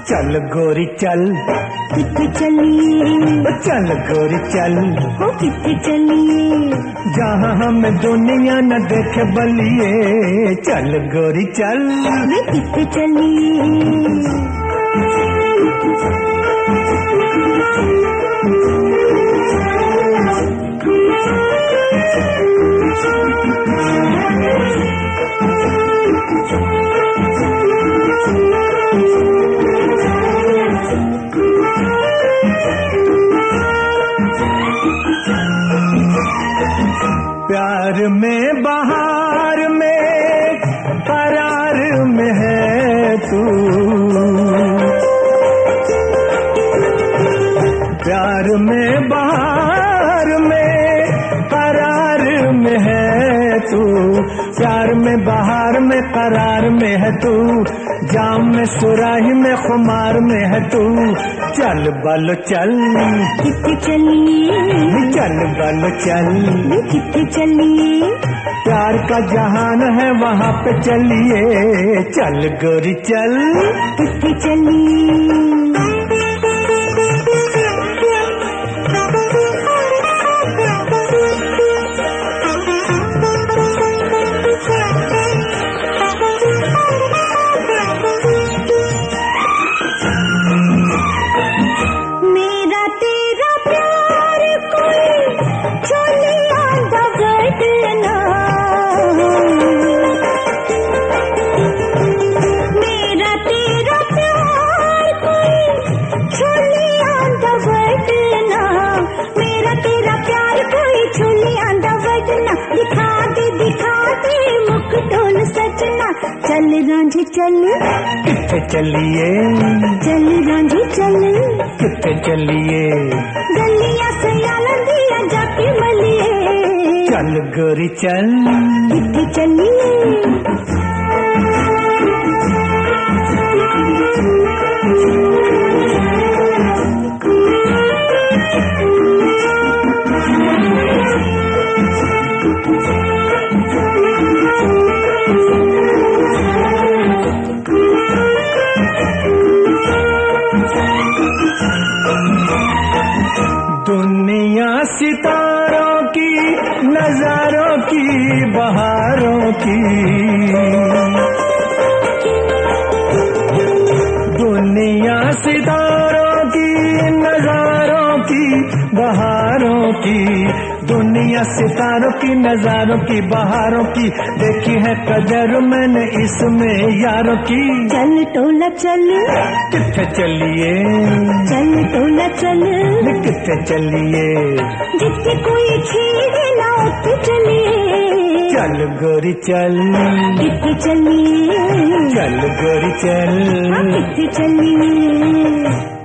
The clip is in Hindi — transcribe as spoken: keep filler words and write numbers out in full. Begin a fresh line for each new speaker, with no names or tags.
चल गोरी चल,
किथे चलिए,
चल गोरी चल,
हो किथे चलिए,
जहाँ हमें दुनिया न देखे बलिए, चल गोरी चल,
वे किथे चलिए।
प्यार में बहार में करार में है तू, प्यार में बहार में करार में है तू, प्यार में बहार में करार में है तू, जाम में सुराही में खुमार में है तू, चल बालो चल,
किथे चलिए,
चल बालो चल,
वे किथे चलिए,
प्यार का जहान है वहाँ पे चलिए, चल गोरी चल,
किथे चलिए। मेरा तेरा प्यार कोई छोलिया दा बदना, मेरा तेरा प्यार कोई छोलिया दा बदना, मेरा तेरा प्यार कोई छोलिया दा बदना, दिखा दे दिखा दे मुख डोल सजना, चल रांझे चल,
किथे चलिए,
चल रांझे चल,
किथे चलिए,
गलियां सयालन दिया जाके मलिए,
चल गोरी चल,
किथे चलिए।
दुनिया सितारों की नजारों की बहारों की, दुनिया सितारों की नजारों की बहारों की, दुनिया सितारों की नजारों की बहारों की, देखी है कदर मैंने इसमें यारों की,
चल टोला चल,
किथे चलिए,
चल टोला चल,
किथे चलिए,
जिथे कोई छेड़े ना उठे चलिए,
चल गोरी चल,
किथे चलिए,
चल गोरी चल,
हाँ किथे चलिए।